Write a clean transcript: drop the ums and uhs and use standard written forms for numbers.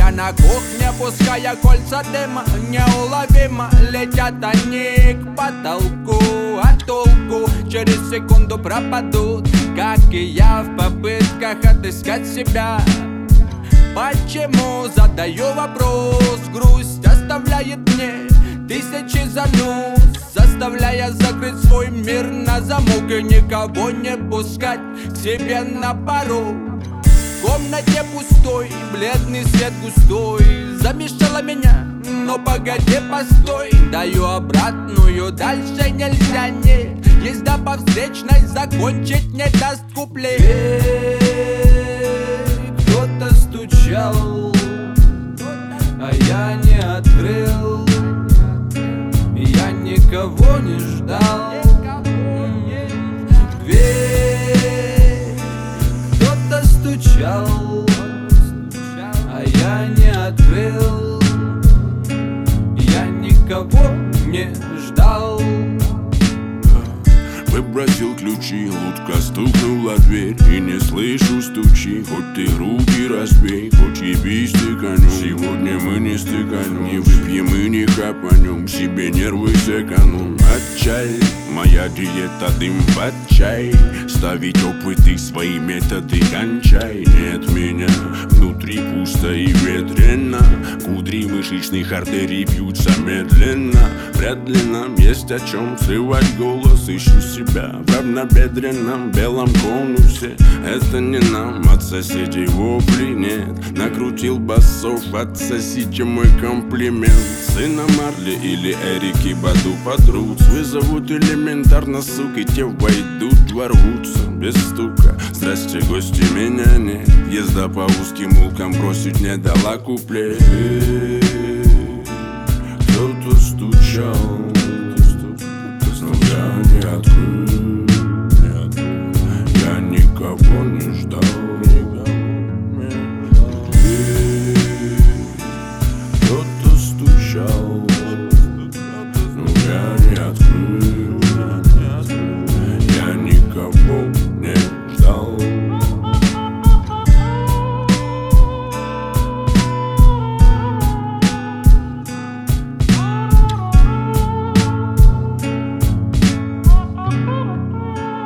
Я на кухне, пуская кольца дыма, неуловимо летят они к потолку. А толку через секунду пропадут, как и я в попытках отыскать себя. Почему, задаю вопрос, грусть оставляет мне тысячи занос, заставляя закрыть свой мир на замок и никого не пускать к себе на порог. В комнате пустой, бледный свет густой замешала меня, но погоди, постой. Даю обратную, дальше нельзя, нет. Езда по встречной закончить не даст куплет. Кто-то стучал, а я не открыл. Я никого не ждал. Дверь кто-то стучал, а я не открыл. Я никого не ждал. Выбросил ключи, лодка стукнула в дверь. И не слышу стучи, хоть ты руки разбей, хоть ебись ты конем. Сегодня мы не стыканем, не выпьем и не хапанем, себе нервы сэкономим. Отчай, моя диета дым под чай. Ставить опыты, свои методы кончай. Нет меня, внутри пусто и ветрено. Кудри мышечных артерий бьются медленно. Вряд ли нам есть о чем срывать голос. Ищу себя в равнобедренном белом конусе. Это не нам, от соседей вопли нет. Накрутил басов, отсосите мой комплимент. Сына Марли или Эрики Баду подрут. Вызовут элементарно, сука, те войдут, ворвутся без стука. Здрасте, гости, меня нет. Езда по узким улкам бросить не дала куплет. Кто-то стучал,